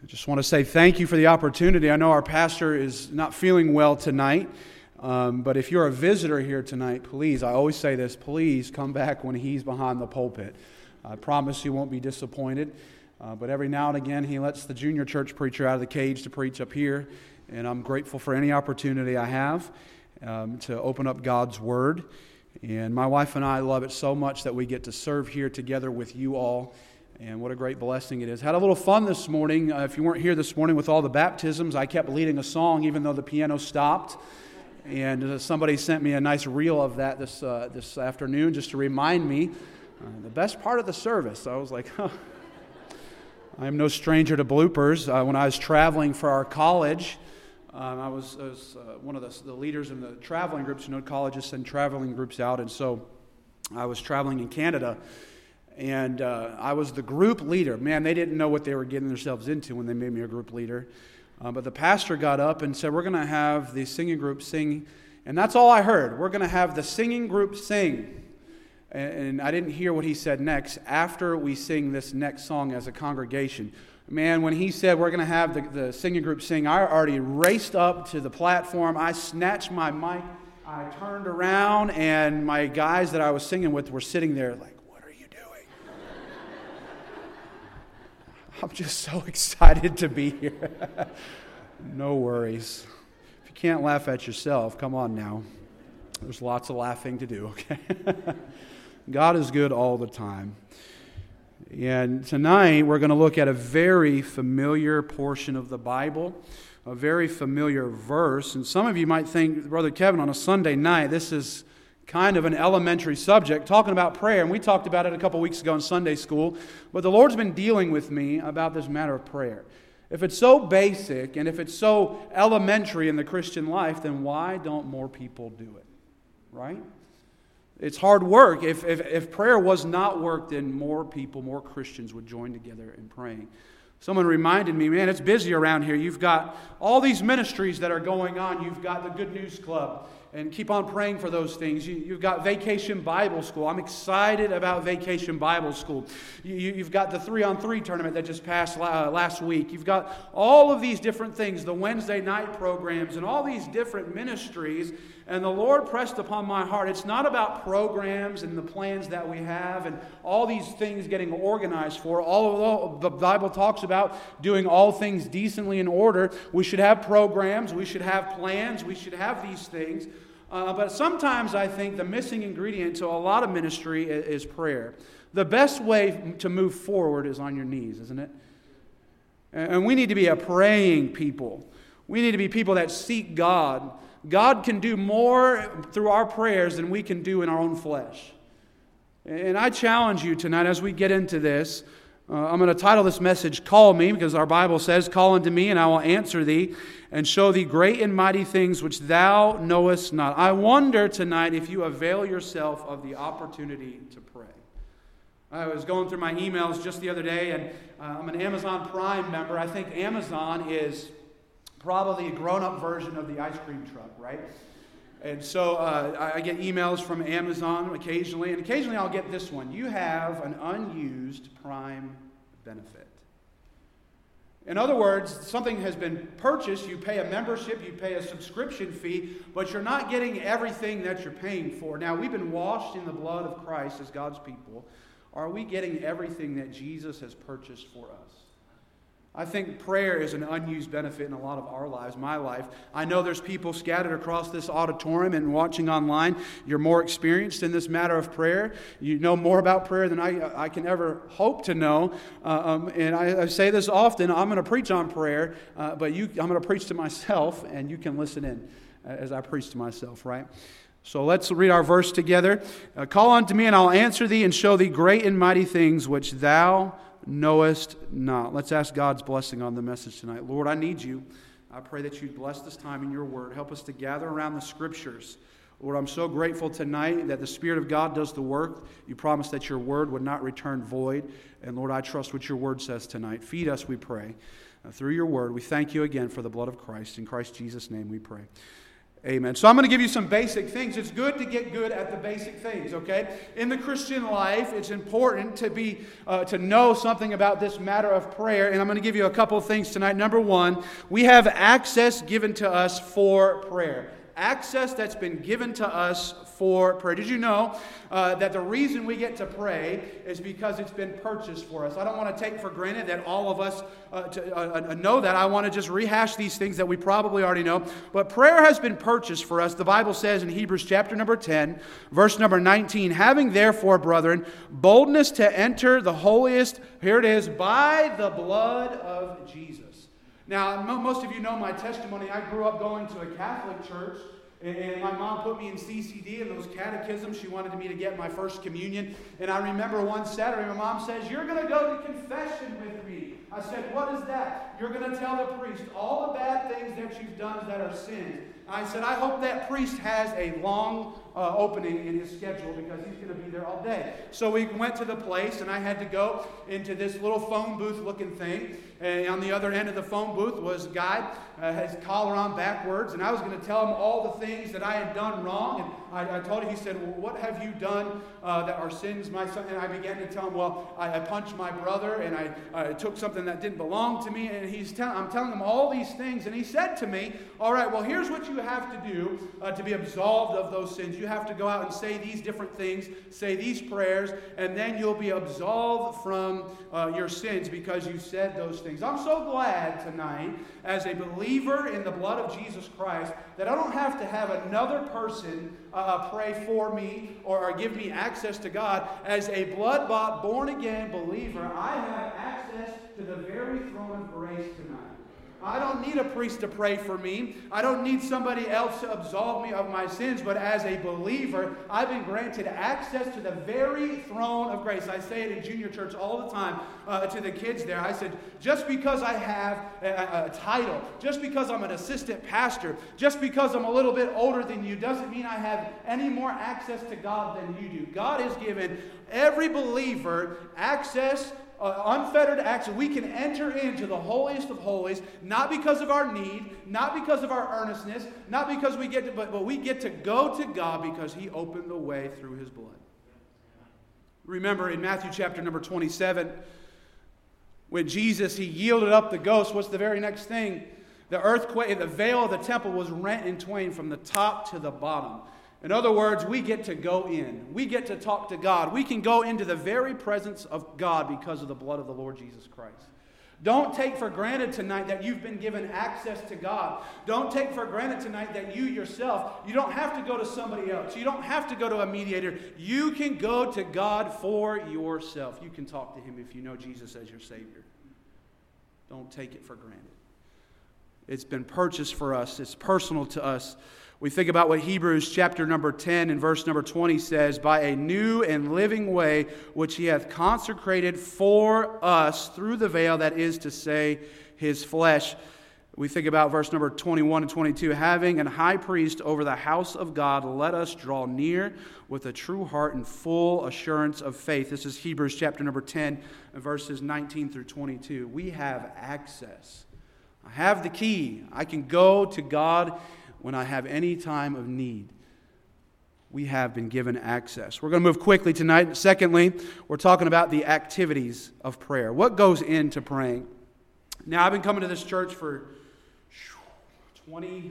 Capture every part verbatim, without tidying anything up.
Just want to say thank you for the opportunity. I know our pastor is not feeling well tonight, um, but if you're a visitor here tonight, please, I always say this, please come back when he's behind the pulpit. I promise you won't be disappointed, uh, but every now and again he lets the junior church preacher out of the cage to preach up here, and I'm grateful for any opportunity I have um, to open up God's Word. And my wife and I love it so much that we get to serve here together with you all. And what a great blessing it is. Had a little fun this morning. Uh, if you weren't here this morning with all the baptisms, I kept leading a song even though the piano stopped. And uh, somebody sent me a nice reel of that this uh, this afternoon just to remind me uh, the best part of the service. I was like, huh. I'm no stranger to bloopers. Uh, when I was traveling for our college, um, I was, I was uh, one of the, the leaders in the traveling groups. You know, colleges send traveling groups out. And so I was traveling in Canada. And uh, I was the group leader. Man, they didn't know what they were getting themselves into when they made me a group leader. Uh, but the pastor got up and said, we're going to have the singing group sing. And that's all I heard. We're going to have the singing group sing. And, and I didn't hear what he said next. After we sing this next song as a congregation. Man, when he said we're going to have the, the singing group sing, I already raced up to the platform. I snatched my mic. I turned around, and my guys that I was singing with were sitting there like, I'm just so excited to be here. No worries. If you can't laugh at yourself, come on now. There's lots of laughing to do, okay? God is good all the time. And tonight we're going to look at a very familiar portion of the Bible, a very familiar verse. And some of you might think, Brother Kevin, on a Sunday night, this is kind of an elementary subject, talking about prayer, and we talked about it a couple weeks ago in Sunday school, but the Lord's been dealing with me about this matter of prayer. If it's so basic, and if it's so elementary in the Christian life, then why don't more people do it, right? It's hard work. If, if, if prayer was not work, then more people, more Christians would join together in praying. Someone reminded me, man, it's busy around here. You've got all these ministries that are going on. You've got the Good News Club. And keep on praying for those things. You, you've got Vacation Bible School. I'm excited about Vacation Bible School. You, you, you've got the three-on-three tournament that just passed uh, last week. You've got all of these different things, the Wednesday night programs, and all these different ministries. And the Lord pressed upon my heart, it's not about programs and the plans that we have and all these things getting organized for. Although the Bible talks about doing all things decently in order, we should have programs, we should have plans, we should have these things. Uh, but sometimes I think the missing ingredient to a lot of ministry is, is prayer. The best way to move forward is on your knees, isn't it? And we need to be a praying people. We need to be people that seek God. God can do more through our prayers than we can do in our own flesh. And I challenge you tonight as we get into this. Uh, I'm going to title this message, Call Me, because our Bible says, Call unto me, and I will answer thee, and show thee great and mighty things which thou knowest not. I wonder tonight if you avail yourself of the opportunity to pray. I was going through my emails just the other day, and uh, I'm an Amazon Prime member. I think Amazon is probably a grown-up version of the ice cream truck, right? And so uh, I get emails from Amazon occasionally, and occasionally I'll get this one. You have an unused Prime benefit. In other words, something has been purchased, you pay a membership, you pay a subscription fee, but you're not getting everything that you're paying for. Now, we've been washed in the blood of Christ as God's people. Are we getting everything that Jesus has purchased for us? I think prayer is an unused benefit in a lot of our lives, my life. I know there's people scattered across this auditorium and watching online. You're more experienced in this matter of prayer. You know more about prayer than I, I can ever hope to know. Uh, um, and I, I say this often, I'm going to preach on prayer, uh, but you, I'm going to preach to myself, and you can listen in as I preach to myself, right? So let's read our verse together. Uh, Call unto me, and I'll answer thee, and show thee great and mighty things which thou knowest not. Let's ask God's blessing on the message tonight. Lord, I need you. I pray that you'd bless this time in your word. Help us to gather around the scriptures. Lord, I'm so grateful tonight that the Spirit of God does the work. You promised that your word would not return void. And Lord, I trust what your word says tonight. Feed us, we pray. Uh, through your word, we thank you again for the blood of Christ. In Christ Jesus' name we pray. Amen. So I'm going to give you some basic things. It's good to get good at the basic things, okay? In the Christian life, it's important to be uh, to know something about this matter of prayer, and I'm going to give you a couple of things tonight. Number one, we have access given to us for prayer. Access that's been given to us for prayer. Did you know uh, that the reason we get to pray is because it's been purchased for us? I don't want to take for granted that all of us uh, to, uh, know that. I want to just rehash these things that we probably already know. But prayer has been purchased for us. The Bible says in Hebrews chapter number ten, verse number nineteen, having therefore, brethren, boldness to enter the holiest, here it is, by the blood of Jesus. Now, most of you know my testimony. I grew up going to a Catholic church, and my mom put me in C C D, and those catechisms, she wanted me to get my first communion. And I remember one Saturday, my mom says, you're going to go to confession with me. I said, what is that? You're going to tell the priest all the bad things that you've done that are sins. I said, I hope that priest has a long uh, opening in his schedule because he's going to be there all day. So we went to the place, and I had to go into this little phone booth looking thing. And on the other end of the phone booth was a guy, uh, his collar on backwards, and I was going to tell him all the things that I had done wrong. And I, I told him, he said, well, what have you done uh, that are sins, my son? And I began to tell him, well, I, I punched my brother, and I uh, took something that didn't belong to me. And he's tell, I'm telling him all these things. And he said to me, all right, well, here's what you have to do uh, to be absolved of those sins. You have to go out and say these different things, say these prayers, and then you'll be absolved from uh, your sins because you said those things. I'm so glad tonight, as a believer in the blood of Jesus Christ, that I don't have to have another person uh, pray for me or, or give me access to God. As a blood-bought, born-again believer, I have access to the very throne of grace tonight. I don't need a priest to pray for me. I don't need somebody else to absolve me of my sins. But as a believer, I've been granted access to the very throne of grace. I say it in junior church all the time uh, to the kids there. I said, just because I have a, a title, just because I'm an assistant pastor, just because I'm a little bit older than you, doesn't mean I have any more access to God than you do. God has given every believer access Uh, unfettered access. We can enter into the holiest of holies, not because of our need, not because of our earnestness, not because we get to, but, but we get to go to God because He opened the way through His blood. Remember in Matthew chapter number twenty-seven, when Jesus, He yielded up the ghost, what's the very next thing? The earthquake, the veil of the temple was rent in twain from the top to the bottom. In other words, we get to go in. We get to talk to God. We can go into the very presence of God because of the blood of the Lord Jesus Christ. Don't take for granted tonight that you've been given access to God. Don't take for granted tonight that you yourself, you don't have to go to somebody else. You don't have to go to a mediator. You can go to God for yourself. You can talk to Him if you know Jesus as your Savior. Don't take it for granted. It's been purchased for us. It's personal to us. We think about what Hebrews chapter number ten and verse number twenty says, by a new and living way which He hath consecrated for us through the veil, that is to say, His flesh. We think about verse number twenty-one and twenty-two, having an high priest over the house of God, let us draw near with a true heart and full assurance of faith. This is Hebrews chapter number ten, verses nineteen through twenty-two. We have access. I have the key. I can go to God when I have any time of need. We have been given access. We're going to move quickly tonight. Secondly, we're talking about the activities of prayer. What goes into praying? Now, I've been coming to this church for twenty-five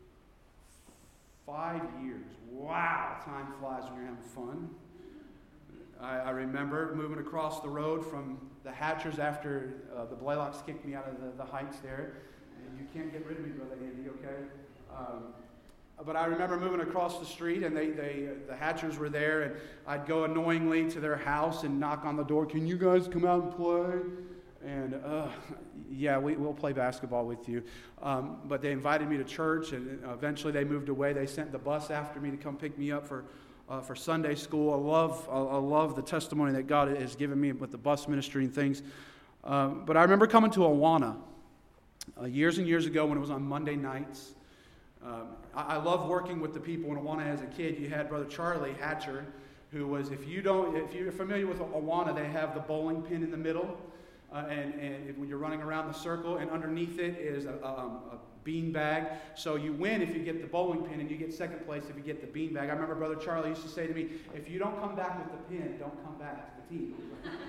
years. Wow, time flies when you're having fun. I, I remember moving across the road from the Hatchers after uh, the Blaylocks kicked me out of the, the Heights there. And you can't get rid of me, Brother Andy, okay? Um, but I remember moving across the street, and they, they, the Hatchers were there, and I'd go annoyingly to their house and knock on the door. Can you guys come out and play? And uh, yeah, we, we'll play basketball with you. Um, but they invited me to church, and eventually they moved away. They sent the bus after me to come pick me up for uh, for Sunday school. I love I, I love the testimony that God has given me with the bus ministry and things. Uh, but I remember coming to Awana uh, years and years ago when it was on Monday nights. Um, I, I love working with the people in Awana as a kid. You had Brother Charlie Hatcher, who was, if you don't, if you're familiar with Awana, they have the bowling pin in the middle. Uh, uh, and, and when you're running around the circle, and underneath it is a, um, a bean bag. So you win if you get the bowling pin, and you get second place if you get the bean bag. I remember Brother Charlie used to say to me, if you don't come back with the pin, don't come back to the team.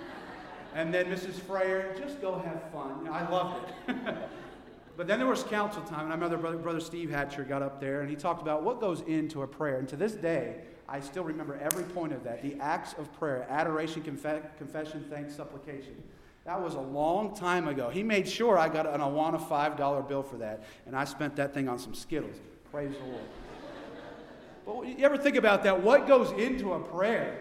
And then Missus Freyer, just go have fun. You know, I loved it. But then there was council time, and I remember Brother, Brother Steve Hatcher got up there, and he talked about what goes into a prayer. And to this day, I still remember every point of that. The acts of prayer: adoration, conf- confession, thanks, supplication. That was a long time ago. He made sure I got an Awana five dollar bill for that, and I spent that thing on some Skittles. Praise the Lord. But you ever think about that? What goes into a prayer?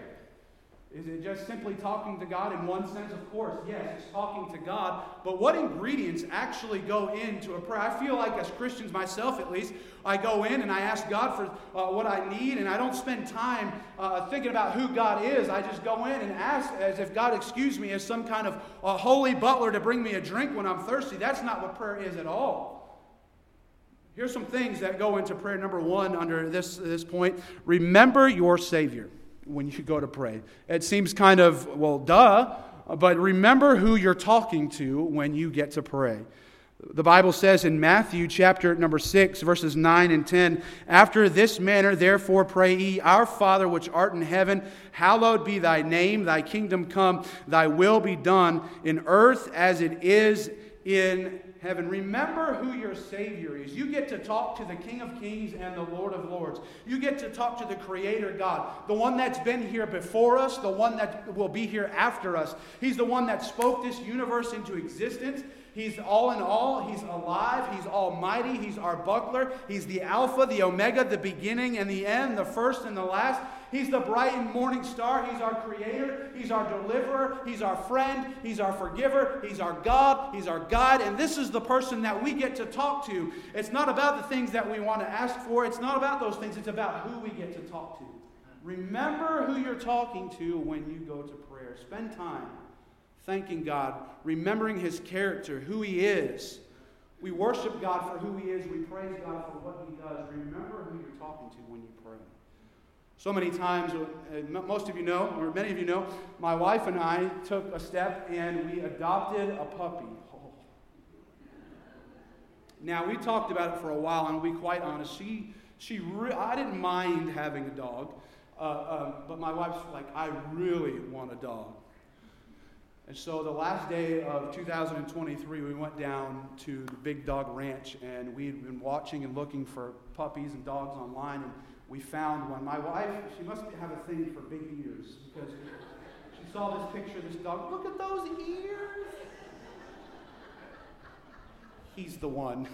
Is it just simply talking to God in one sense? Of course, yes, it's talking to God. But what ingredients actually go into a prayer? I feel like as Christians, myself at least, I go in and I ask God for uh, what I need, and I don't spend time uh, thinking about who God is. I just go in and ask as if God, excuse me, as some kind of uh, holy butler to bring me a drink when I'm thirsty. That's not what prayer is at all. Here's some things that go into prayer. Number one, under this, this point, remember your Savior when you go to pray. It seems kind of, well, duh, but remember who you're talking to when you get to pray. The Bible says in Matthew chapter number six, verses nine and ten, after this manner, therefore, pray ye, our Father which art in heaven, hallowed be thy name, thy kingdom come, thy will be done in earth as it is in heaven. Remember who your Savior is. You get to talk to the King of Kings and the Lord of Lords. You get to talk to the Creator God, the one that's been here before us, the one that will be here after us. He's the one that spoke this universe into existence. He's all in all. He's alive. He's almighty. He's our buckler. He's the Alpha, the Omega, the beginning and the end, the first and the last. He's the bright and morning star. He's our creator. He's our deliverer. He's our friend. He's our forgiver. He's our God. He's our guide. And this is the person that we get to talk to. It's not about the things that we want to ask for. It's not about those things. It's about who we get to talk to. Remember who you're talking to when you go to prayer. Spend time thanking God, remembering His character, who He is. We worship God for who He is. We praise God for what He does. Remember who you're talking to when you pray. So many times, most of you know, or many of you know, my wife and I took a step and we adopted a puppy. Oh. Now, we talked about it for a while, and to be quite honest, she, she re- I didn't mind having a dog, uh, uh, but my wife's like, I really want a dog. And so the last day of two thousand twenty-three, we went down to the Big Dog Ranch, and we'd been watching and looking for puppies and dogs online, and we found one. My wife, she must have a thing for big ears, because she saw this picture of this dog. Look at those ears. He's the one.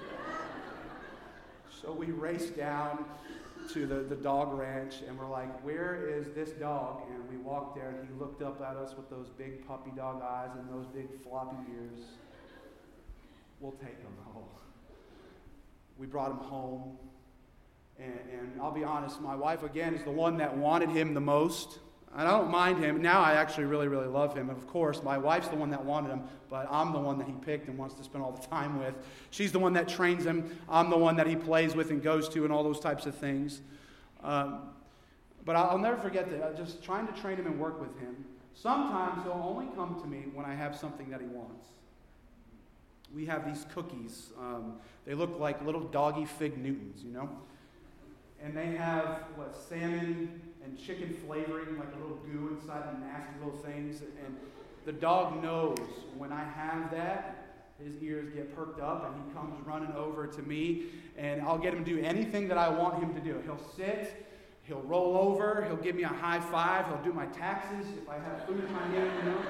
So we raced down to the, the dog ranch, and we're like, where is this dog? And we walked there, and he looked up at us with those big puppy dog eyes and those big floppy ears. We'll take him home. We brought him home. And, and I'll be honest, my wife, again, is the one that wanted him the most. I don't mind him. Now I actually really, really love him. And of course, my wife's the one that wanted him, but I'm the one that he picked and wants to spend all the time with. She's the one that trains him. I'm the one that he plays with and goes to and all those types of things. Um, but I'll never forget that. I'm just trying to train him and work with him. Sometimes he'll only come to me when I have something that he wants. We have these cookies. Um, they look like little doggy fig Newtons, you know? And they have, what, salmon and chicken flavoring, like a little goo inside, and nasty little things. And the dog knows when I have that, his ears get perked up, and he comes running over to me, and I'll get him to do anything that I want him to do. He'll sit, he'll roll over, he'll give me a high five, he'll do my taxes if I have food in my hand, you know.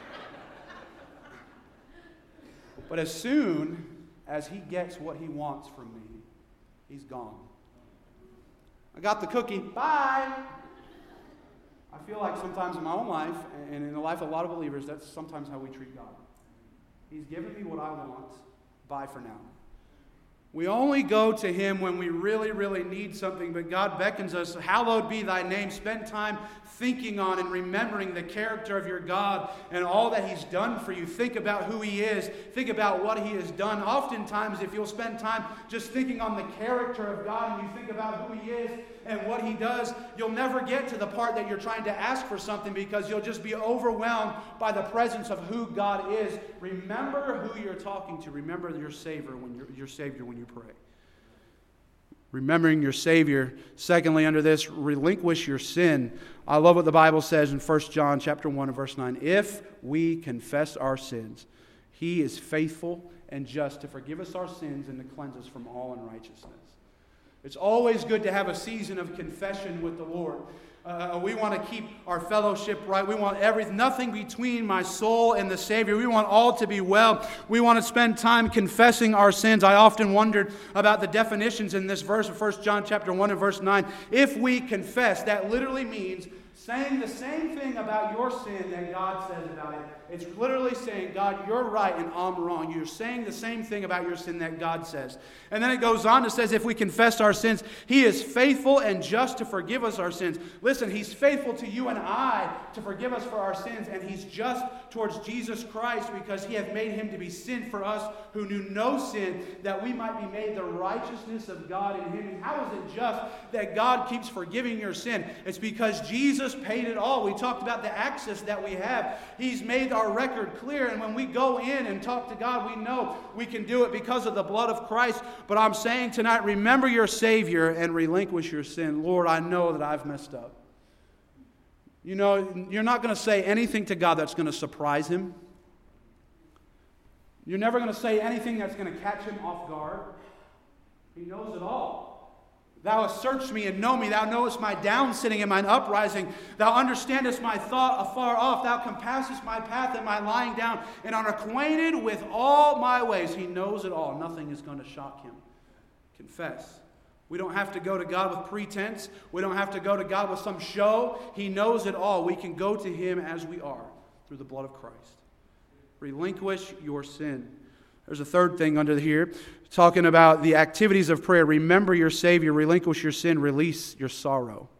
But as soon as he gets what he wants from me, he's gone. I got the cookie, bye. I feel like sometimes in my own life, and in the life of a lot of believers, that's sometimes how we treat God. He's given me what I want, bye for now. We only go to Him when we really, really need something, but God beckons us, hallowed be thy name. Spend time thinking on and remembering the character of your God and all that He's done for you. Think about who He is. Think about what He has done. Oftentimes, if you'll spend time just thinking on the character of God and you think about who He is And what he does, you'll never get to the part that you're trying to ask for something because you'll just be overwhelmed by the presence of who God is. Remember who you're talking to. Remember your Savior when you're, your Savior when you pray. Remembering your Savior. Secondly, under this, relinquish your sin. I love what the Bible says in First John chapter one and verse nine. If we confess our sins, He is faithful and just to forgive us our sins and to cleanse us from all unrighteousness. It's always good to have a season of confession with the Lord. Uh, we want to keep our fellowship right. We want everything, nothing between my soul and the Savior. We want all to be well. We want to spend time confessing our sins. I often wondered about the definitions in this verse of First John chapter one and verse nine. If we confess, that literally means saying the same thing about your sin that God says about it. It's literally saying, God, you're right and I'm wrong. You're saying the same thing about your sin that God says. And then it goes on to says, if we confess our sins, He is faithful and just to forgive us our sins. Listen, He's faithful to you and I to forgive us for our sins, and He's just towards Jesus Christ because He hath made Him to be sin for us who knew no sin, that we might be made the righteousness of God in Him. And how is it just that God keeps forgiving your sin? It's because Jesus paid it all. We talked about the access that we have. He's made our record clear, and when we go in and talk to God, we know we can do it because of the blood of Christ. But I'm saying tonight, remember your Savior and relinquish your sin. Lord, I know that I've messed up. You know, you're not going to say anything to God that's going to surprise Him. You're never going to say anything that's going to catch Him off guard. He knows it all. Thou hast searched me and know me. Thou knowest my down sitting and mine uprising. Thou understandest my thought afar off. Thou compassest my path and my lying down, and art acquainted with all my ways. He knows it all. Nothing is going to shock Him. Confess. We don't have to go to God with pretense. We don't have to go to God with some show. He knows it all. We can go to Him as we are through the blood of Christ. Relinquish your sin. There's a third thing under here, talking about the activities of prayer. Remember your Savior, relinquish your sin, release your sorrow.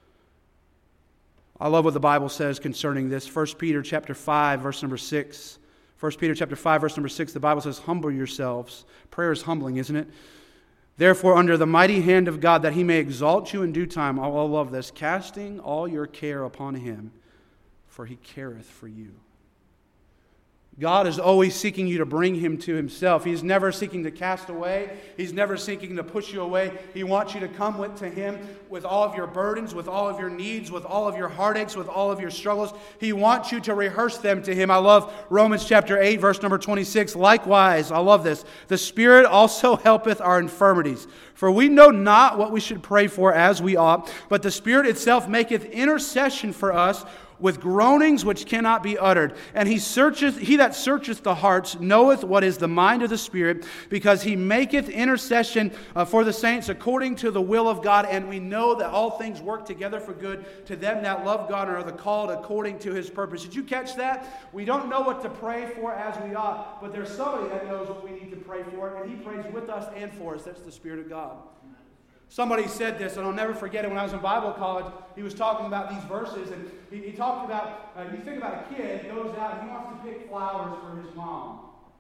I love what the Bible says concerning this. First Peter chapter five, verse number six. First Peter chapter five, verse number six, the Bible says, humble yourselves. Prayer is humbling, isn't it? Therefore, under the mighty hand of God, that He may exalt you in due time. I love this. Casting all your care upon Him, for He careth for you. God is always seeking you to bring Him to Himself. He's never seeking to cast away. He's never seeking to push you away. He wants you to come with, to Him with all of your burdens, with all of your needs, with all of your heartaches, with all of your struggles. He wants you to rehearse them to Him. I love Romans chapter eight, verse number twenty-six. Likewise, I love this. The Spirit also helpeth our infirmities. For we know not what we should pray for as we ought, but the Spirit itself maketh intercession for us with groanings which cannot be uttered. And he searcheth, he that searcheth the hearts knoweth what is the mind of the Spirit, because He maketh intercession uh, for the saints according to the will of God. And we know that all things work together for good to them that love God and are the called according to His purpose. Did you catch that? We don't know what to pray for as we ought, but there's somebody that knows what we need to pray for, and He prays with us and for us. That's the Spirit of God. Somebody said this, and I'll never forget it. When I was in Bible college, he was talking about these verses, and he, he talked about, uh, you think about a kid goes out and he wants to pick flowers for his mom.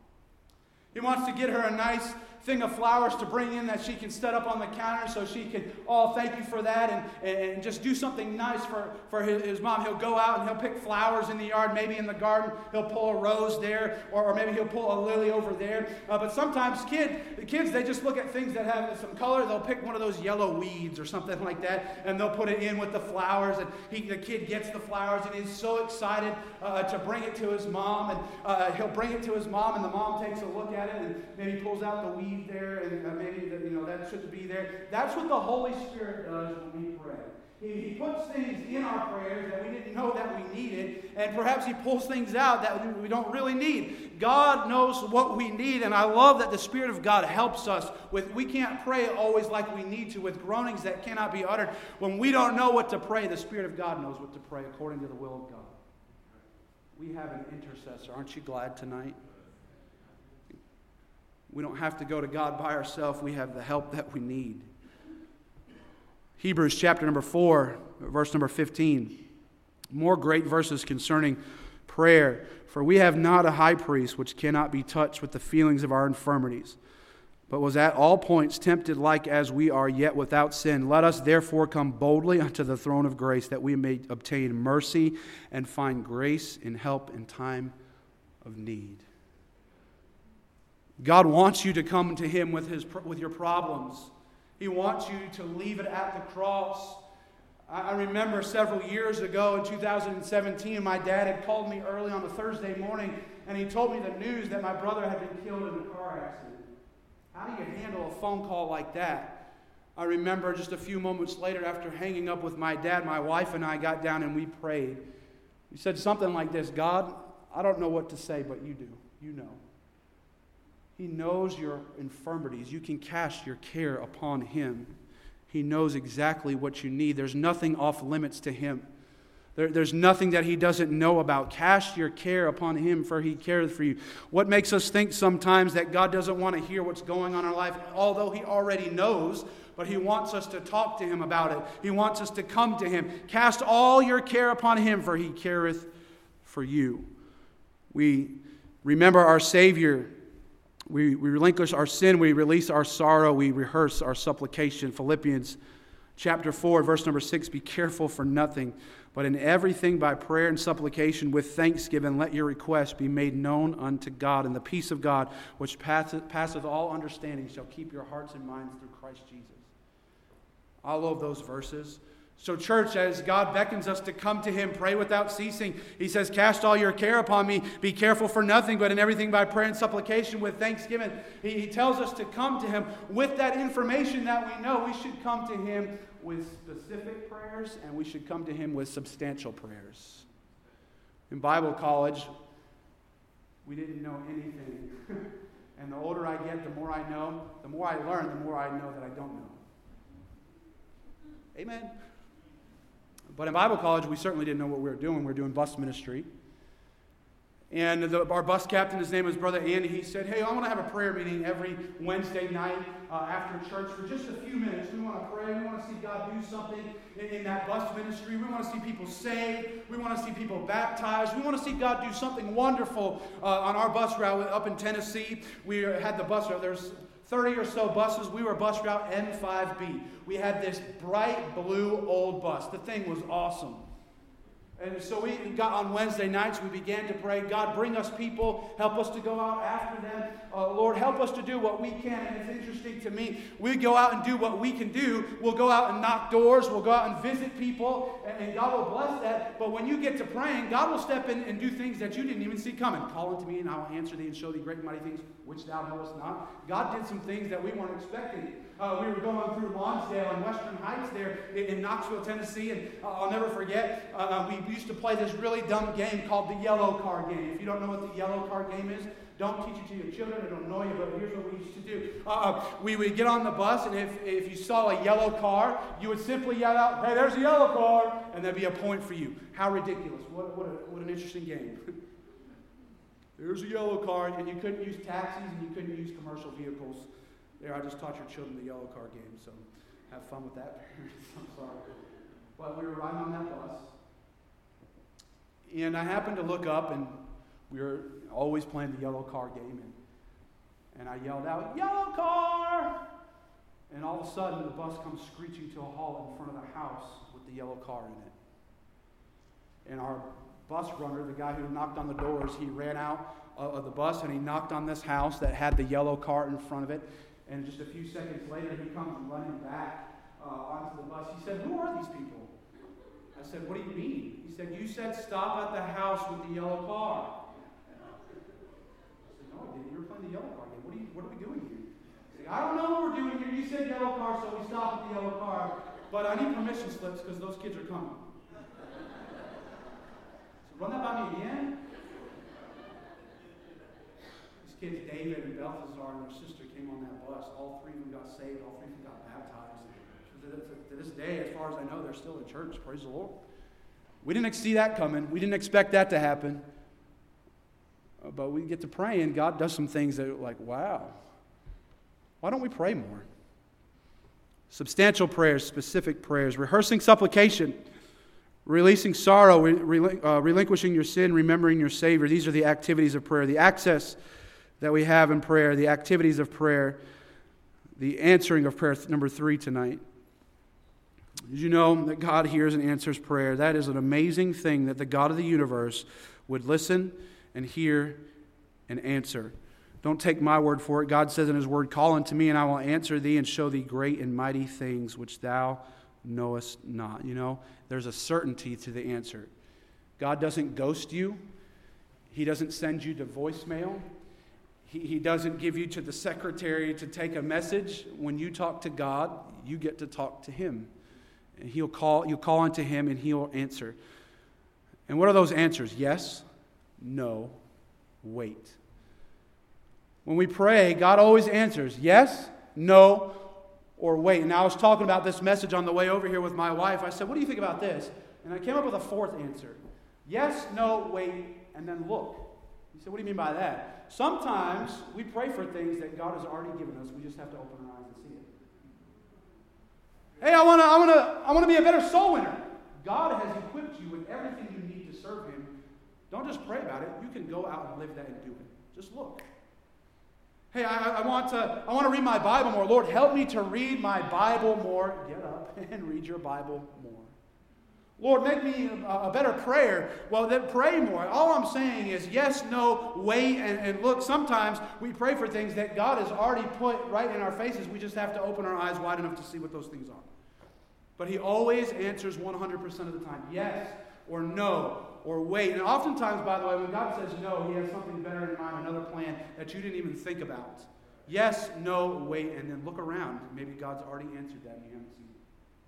He wants to get her a nice thing of flowers to bring in that she can set up on the counter so she can, oh, thank you for that, and, and just do something nice for, for his, his mom. He'll go out and he'll pick flowers in the yard, maybe in the garden. He'll pull a rose there, or, or maybe he'll pull a lily over there. Uh, but sometimes kid, the kids, they just look at things that have some color. They'll pick one of those yellow weeds or something like that, and they'll put it in with the flowers, and he, the kid gets the flowers, and he's so excited uh, to bring it to his mom, and uh, he'll bring it to his mom, and the mom takes a look at it, and maybe pulls out the weed there, and uh, maybe the, you know that shouldn't be there. That's what the Holy Spirit does when we pray. He, he puts things in our prayers that we didn't know that we needed, and perhaps He pulls things out that we don't really need. God knows what we need, and I love that the Spirit of God helps us with. We can't pray always like we need to, with groanings that cannot be uttered. When we don't know what to pray, the Spirit of God knows what to pray according to the will of God. We have an intercessor. Aren't you glad tonight? We don't have to go to God by ourselves. We have the help that we need. Hebrews chapter number four, verse number fifteen. More great verses concerning prayer. For we have not a high priest which cannot be touched with the feelings of our infirmities, but was at all points tempted like as we are, yet without sin. Let us therefore come boldly unto the throne of grace, that we may obtain mercy and find grace in help in time of need. God wants you to come to Him with his with your problems. He wants you to leave it at the cross. I remember several years ago in two thousand seventeen, my dad had called me early on a Thursday morning, and he told me the news that my brother had been killed in a car accident. How do you handle a phone call like that? I remember just a few moments later, after hanging up with my dad, my wife and I got down and we prayed. We said something like this: God, I don't know what to say, but you do. You know. He knows your infirmities. You can cast your care upon Him. He knows exactly what you need. There's nothing off limits to Him. There, there's nothing that He doesn't know about. Cast your care upon Him, for He cares for you. What makes us think sometimes that God doesn't want to hear what's going on in our life, although He already knows, but He wants us to talk to Him about it. He wants us to come to Him. Cast all your care upon Him, for He careth for you. We remember our Savior. We, we relinquish our sin, we release our sorrow, we rehearse our supplication. Philippians chapter four, verse number six, be careful for nothing, but in everything by prayer and supplication with thanksgiving, let your requests be made known unto God. And the peace of God, which passeth, passeth all understanding, shall keep your hearts and minds through Christ Jesus. I love those verses. So church, as God beckons us to come to Him, pray without ceasing. He says, cast all your care upon me. Be careful for nothing, but in everything by prayer and supplication with thanksgiving. He, he tells us to come to Him with that information that we know. We should come to Him with specific prayers, and we should come to Him with substantial prayers. In Bible college, we didn't know anything. And the older I get, the more I know. The more I learn, the more I know that I don't know. Amen. But in Bible college, we certainly didn't know what we were doing. We were doing bus ministry. And the, our bus captain, his name was Brother Andy, he said, hey, I want to have a prayer meeting every Wednesday night uh, after church for just a few minutes. We want to pray. We want to see God do something in, in that bus ministry. We want to see people saved. We want to see people baptized. We want to see God do something wonderful uh, on our bus route up in Tennessee. We had the bus route. There's thirty or so buses. We were bus route M five B. We had this bright blue old bus. The thing was awesome. And so we got on Wednesday nights, we began to pray, God, bring us people, help us to go out after them. Uh, Lord, help us to do what we can. And it's interesting to me, we go out and do what we can do. We'll go out and knock doors. We'll go out and visit people, and, and God will bless that. But when you get to praying, God will step in and do things that you didn't even see coming. Call unto me, and I will answer thee and show thee great and mighty things which thou knowest not. God did some things that we weren't expecting. Uh, we were going through Lonsdale and Western Heights there in, in Knoxville, Tennessee, and uh, I'll never forget, uh, we used to play this really dumb game called the yellow car game. If you don't know what the yellow car game is, don't teach it to your children. It'll annoy you, but here's what we used to do. Uh, we would get on the bus, and if, if you saw a yellow car, you would simply yell out, hey, there's a yellow car, and there'd be a point for you. How ridiculous. What, what, a, what an interesting game. There's a yellow car, and you couldn't use taxis, and you couldn't use commercial vehicles. There, I just taught your children the yellow car game, so have fun with that. I'm sorry. But we were riding on that bus, and I happened to look up, and we were always playing the yellow car game, and, and I yelled out, yellow car! And all of a sudden, the bus comes screeching to a halt in front of the house with the yellow car in it. And our bus runner, the guy who knocked on the doors, he ran out of the bus, and he knocked on this house that had the yellow car in front of it. And just a few seconds later, he comes running back uh, onto the bus. He said, who are these people? I said, what do you mean? He said, you said stop at the house with the yellow car. I said, no, I didn't. You were playing the yellow car game. What are, you, what are we doing here? He said, I don't know what we're doing here. You said yellow car, so we stopped at the yellow car. But I need permission slips because those kids are coming. So run that by me again. Kids, David and Balthazar and their sister came on that bus. All three of them got saved. All three of them got baptized. To, to, to this day, as far as I know, they're still in church. Praise the Lord. We didn't see that coming. We didn't expect that to happen. Uh, but we get to pray, and God does some things that are like, wow. Why don't we pray more? Substantial prayers, specific prayers, rehearsing supplication, releasing sorrow, re- uh, relinquishing your sin, remembering your Savior. These are the activities of prayer. The access that we have in prayer, the activities of prayer. the answering of prayer, number three tonight. Did you know that God hears and answers prayer? That is an amazing thing, that the God of the universe would listen and hear and answer. Don't take my word for it. God says in His word, "Call unto me, and I will answer thee and show thee great and mighty things which thou knowest not." You know, there's a certainty to the answer. God doesn't ghost you. He doesn't send you to voicemail. He, he doesn't give you to the secretary to take a message. When you talk to God, you get to talk to Him. And He'll call, you'll call unto Him and He'll answer. And what are those answers? Yes, no, wait. When we pray, God always answers yes, no, or wait. And I was talking about this message on the way over here with my wife. I said, "What do you think about this?" And I came up with a fourth answer. Yes, no, wait, and then look. You said, "What do you mean by that?" Sometimes we pray for things that God has already given us. We just have to open our eyes and see it. Hey, I want to I want to I want to be a better soul winner. God has equipped you with everything you need to serve Him. Don't just pray about it. You can go out and live that and do it. Just look. Hey, I, I want to I want to read my Bible more. Lord, help me to read my Bible more. Get up and read your Bible more. Lord, make me a, a better prayer. Well, then pray more. All I'm saying is yes, no, wait, and, and look. Sometimes we pray for things that God has already put right in our faces. We just have to open our eyes wide enough to see what those things are. But He always answers one hundred percent of the time. Yes, or no, or wait. And oftentimes, by the way, when God says no, He has something better in mind, another plan that you didn't even think about. Yes, no, wait, and then look around. Maybe God's already answered that and you haven't seen it.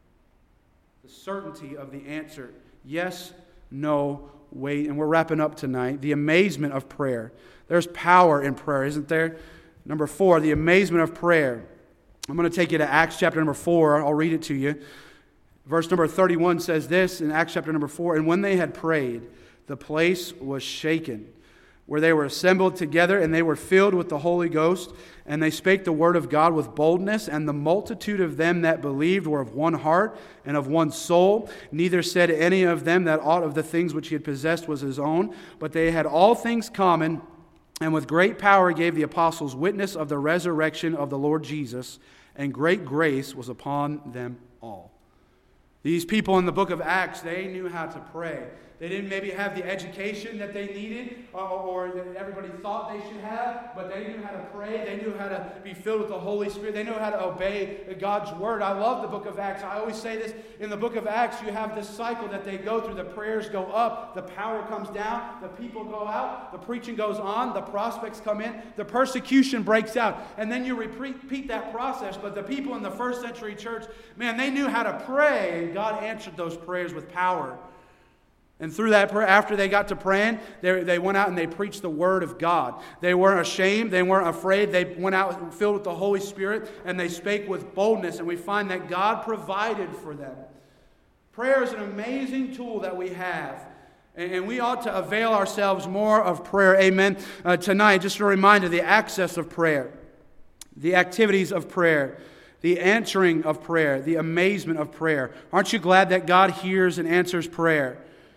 The certainty of the answer. Yes, no, wait. And we're wrapping up tonight. The amazement of prayer. There's power in prayer, isn't there? Number four, the amazement of prayer. I'm going to take you to Acts chapter number four. I'll read it to you. Verse number thirty-one says this in Acts chapter number four. "And when they had prayed, the place was shaken, where they were assembled together, and they were filled with the Holy Ghost, and they spake the word of God with boldness, and the multitude of them that believed were of one heart and of one soul. Neither said any of them that aught of the things which he had possessed was his own, but they had all things common, and with great power gave the apostles witness of the resurrection of the Lord Jesus, and great grace was upon them all." These people in the book of Acts, they knew how to pray. They didn't maybe have the education that they needed or, or that everybody thought they should have, but they knew how to pray. They knew how to be filled with the Holy Spirit. They knew how to obey God's word. I love the book of Acts. I always say this. In the book of Acts, you have this cycle that they go through. The prayers go up. The power comes down. The people go out. The preaching goes on. The prospects come in. The persecution breaks out. And then you repeat that process. But the people in the first century church, man, they knew how to pray, and God answered those prayers with power. And through that prayer, after they got to praying, they, they went out and they preached the word of God. They weren't ashamed. They weren't afraid. They went out filled with the Holy Spirit, and they spake with boldness. And we find that God provided for them. Prayer is an amazing tool that we have. And we ought to avail ourselves more of prayer. Amen. Uh, tonight, just a reminder, the access of prayer, the activities of prayer, the answering of prayer, the amazement of prayer. Aren't you glad that God hears and answers prayer?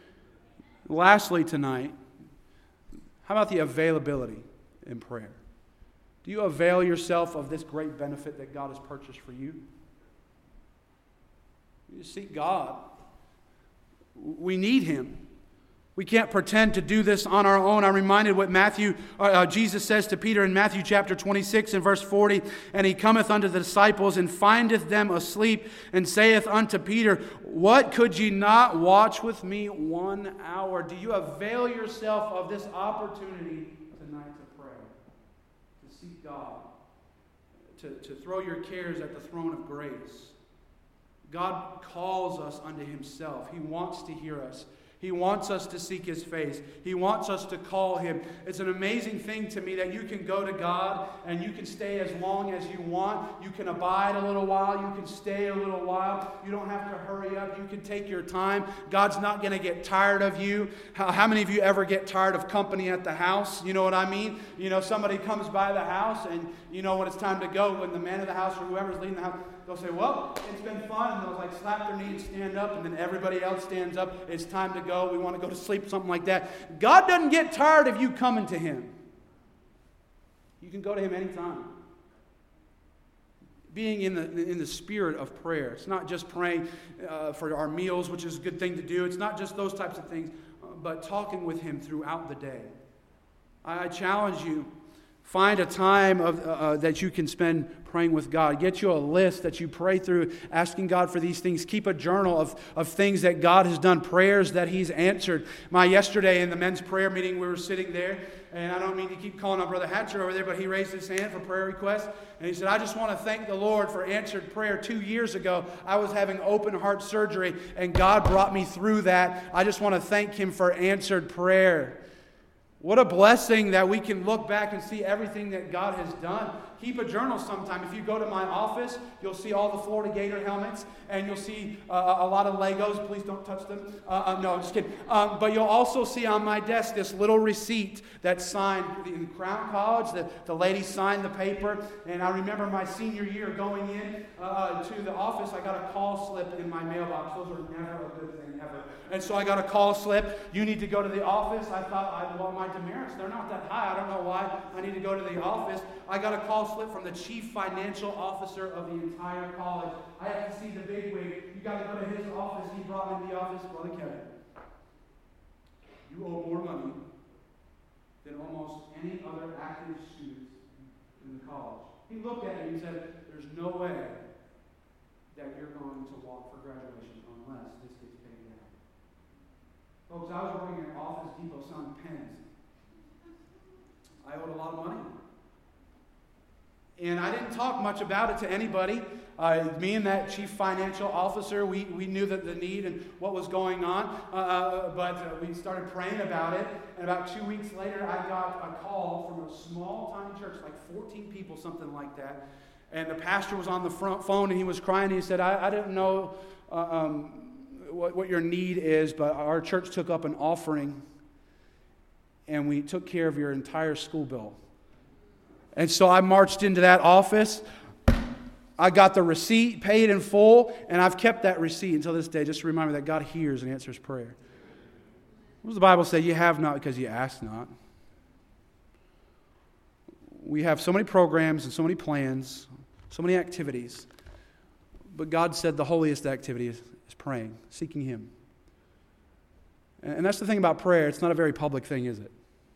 Lastly tonight, how about the availability in prayer? Do you avail yourself of this great benefit that God has purchased for you? You seek God. We need Him. We can't pretend to do this on our own. I'm reminded what Matthew, uh, Jesus says to Peter in Matthew chapter twenty-six and verse forty, "And he cometh unto the disciples, and findeth them asleep, and saith unto Peter, What, could ye not watch with me one hour?" Do you avail yourself of this opportunity tonight to pray, to seek God, to, to throw your cares at the throne of grace? God calls us unto Himself. He wants to hear us. He wants us to seek His face. He wants us to call Him. It's an amazing thing to me that you can go to God and you can stay as long as you want. You can abide a little while. You can stay a little while. You don't have to hurry up. You can take your time. God's not going to get tired of you. How, how many of you ever get tired of company at the house? You know what I mean? You know, somebody comes by the house and you know when it's time to go, when the man of the house or whoever's leading the house, they'll say, "Well, it's been fun." And they'll like slap their knee and stand up, and then everybody else stands up. It's time to go. We want to go to sleep, something like that. God doesn't get tired of you coming to Him. You can go to Him anytime. being in the in the spirit of prayer. It's not just praying uh, for our meals, which is a good thing to do. It's not just those types of things, uh, but talking with Him throughout the day. I, I challenge you, find a time of, uh, that you can spend praying with God. Get you a list that you pray through, asking God for these things. Keep a journal of, of things that God has done, prayers that He's answered. My yesterday in the men's prayer meeting, we were sitting there, and I don't mean to keep calling on Brother Hatcher over there, but he raised his hand for prayer requests, and he said, I just want to thank the Lord for answered prayer. Two years ago, I was having open heart surgery, and God brought me through that. I just want to thank Him for answered prayer. What a blessing that we can look back and see everything that God has done. Keep a journal sometime. If you go to my office, you'll see all the Florida Gator helmets, and you'll see uh, a lot of Legos. Please don't touch them. Uh, uh, no, I'm just kidding. Um, but you'll also see on my desk this little receipt that's signed in Crown College. The, the lady signed the paper, and I remember my senior year going in uh, to the office. I got a call slip in my mailbox. Those are never a good thing, ever. And so I got a call slip. You need to go to the office. I thought, I, well, my demerits, they're not that high. I don't know why I need to go to the office. I got a call slip from the chief financial officer of the entire college. I have to see the big wig. You got to go to his office. He brought me to the office. Brother Kevin, you owe more money than almost any other active student in the college. He looked at me and said, there's no way that you're going to walk for graduation unless this gets paid down. Folks, I was working at Office Depot selling pens. I owed a lot of money. And I didn't talk much about it to anybody. Uh, me and that chief financial officer, we, we knew that the need and what was going on. Uh, but uh, we started praying about it. And about two weeks later, I got a call from a small, tiny church, like fourteen people, something like that. And the pastor was on the front phone, and he was crying. He said, I, I didn't know uh, um, what, what your need is, but our church took up an offering, and we took care of your entire school bill. And so I marched into that office. I got the receipt, paid in full, and I've kept that receipt until this day, just to remind me that God hears and answers prayer. What does the Bible say? You have not because you ask not. We have so many programs and so many plans, so many activities, but God said the holiest activity is, is praying, seeking Him. And that's the thing about prayer. It's not a very public thing, is it?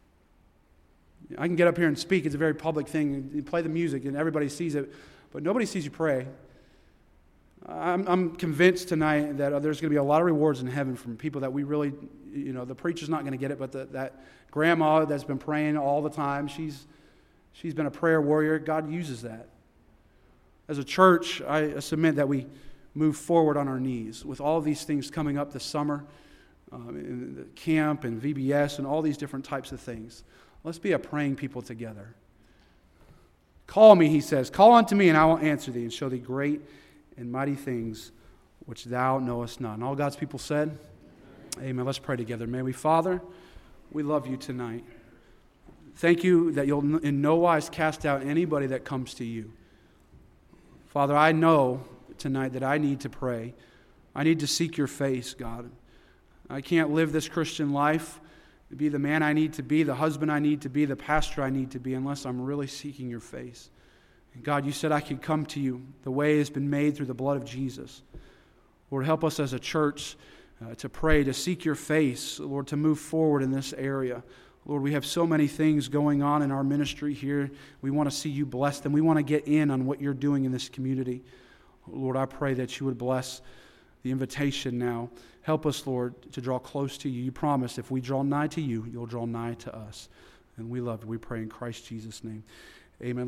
I can get up here and speak. It's a very public thing. You play the music and everybody sees it, but nobody sees you pray. I'm, I'm convinced tonight that there's going to be a lot of rewards in heaven from people that we really, you know, the preacher's not going to get it, but the, that grandma that's been praying all the time, she's she's been a prayer warrior. God uses that. As a church, I submit that we move forward on our knees with all these things coming up this summer, um, in the camp and V B S and all these different types of things. Let's be a praying people together. Call me, he says. Call unto me, and I will answer thee, and show thee great and mighty things which thou knowest not. And all God's people said, amen. Amen. Let's pray together. May we, Father, we love you tonight. Thank you that you'll in no wise cast out anybody that comes to you. Father, I know tonight that I need to pray. I need to seek your face, God. I can't live this Christian life, be the man I need to be, the husband I need to be, the pastor I need to be, unless I'm really seeking your face. And God, you said I could come to you. The way has been made through the blood of Jesus. Lord, help us as a church uh, to pray, to seek your face, Lord, to move forward in this area. Lord, we have so many things going on in our ministry here. We want to see you bless them. We want to get in on what you're doing in this community. Lord, I pray that you would bless the invitation now. Help us, Lord, to draw close to you. You promised if we draw nigh to you, you'll draw nigh to us. And we love you. We pray in Christ Jesus' name. Amen.